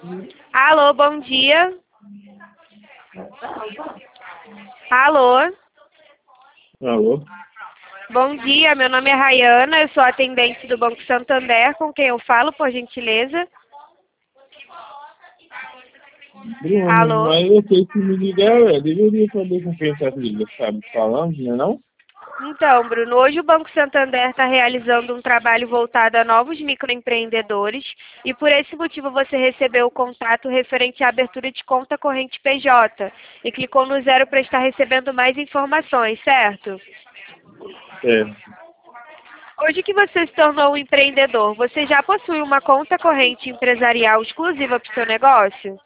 Alô, bom dia. Alô, Alô? bom dia. Meu nome é Rayana, eu sou atendente do Banco Santander, com quem eu falo, por gentileza. Bruno, Alô. mas você que me ligar, deveria saber com quem está sabe, falando, né não? Então, Bruno, hoje o Banco Santander está realizando um trabalho voltado a novos microempreendedores e por esse motivo você recebeu o contato referente à abertura de conta corrente PJ e clicou no 0 para estar recebendo mais informações, certo? É. Hoje que você se tornou um empreendedor, você já possui uma conta corrente empresarial exclusiva para o seu negócio?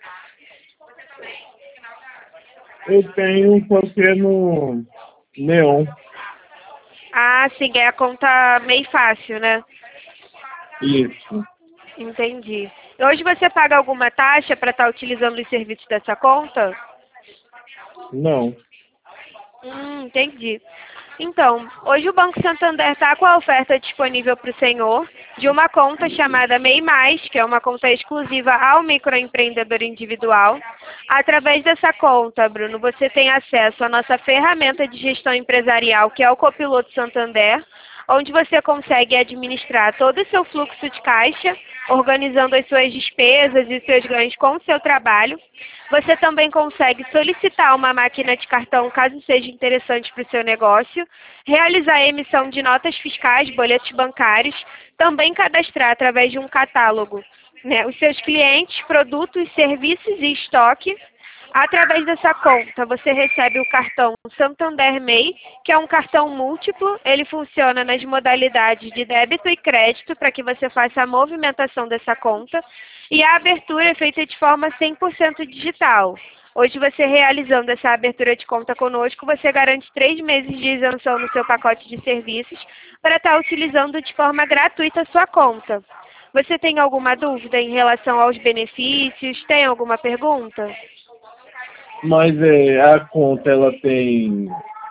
Eu tenho qualquer no Neon. Ah, sim, é a conta meio fácil, né? Isso. Entendi. Hoje você paga alguma taxa para estar utilizando os serviços dessa conta? Não. Entendi. Então, hoje o Banco Santander está com a oferta disponível para o senhor de uma conta chamada MEI Mais, que é uma conta exclusiva ao microempreendedor individual. Através dessa conta, Bruno, você tem acesso à nossa ferramenta de gestão empresarial, que é o Copiloto Santander, onde você consegue administrar todo o seu fluxo de caixa, organizando as suas despesas e seus ganhos com o seu trabalho. Você também consegue solicitar uma máquina de cartão, caso seja interessante para o seu negócio, realizar a emissão de notas fiscais, boletos bancários, também cadastrar através de um catálogo, né, os seus clientes, produtos, serviços e estoque. Através dessa conta, você recebe o cartão Santander MEI, que é um cartão múltiplo. Ele funciona nas modalidades de débito e crédito para que você faça a movimentação dessa conta. E a abertura é feita de forma 100% digital. Hoje, você realizando essa abertura de conta conosco, você garante 3 meses de isenção no seu pacote de serviços para estar utilizando de forma gratuita a sua conta. Você tem alguma dúvida em relação aos benefícios? Tem alguma pergunta? Mas a conta, ela tem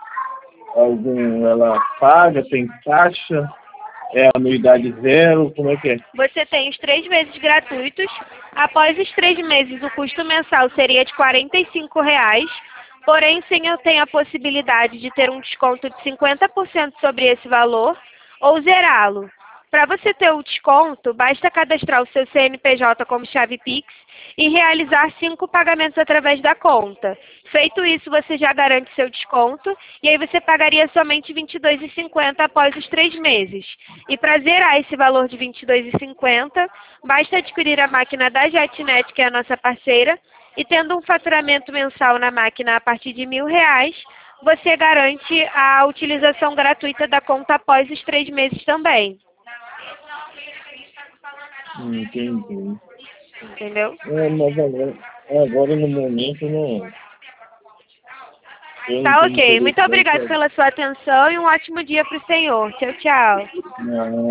ela paga, tem taxa, é anuidade zero, como é que é? Você tem os 3 meses gratuitos. Após os 3 meses, o custo mensal seria de R$ 45. Porém, sim, eu tenho a possibilidade de ter um desconto de 50% sobre esse valor ou zerá-lo. Para você ter o desconto, basta cadastrar o seu CNPJ como chave Pix e realizar 5 pagamentos através da conta. Feito isso, você já garante seu desconto e aí você pagaria somente R$ 22,50 após os 3 meses. E para zerar esse valor de R$ 22,50, basta adquirir a máquina da JetNet, que é a nossa parceira, e tendo um faturamento mensal na máquina a partir de R$ 1.000, você garante a utilização gratuita da conta após os 3 meses também. Entendi. Entendeu? Mas agora no momento não, eu não Tá tenho ok. Muito interesse obrigada pela sua atenção e um ótimo dia para o senhor. Tchau, tchau. não.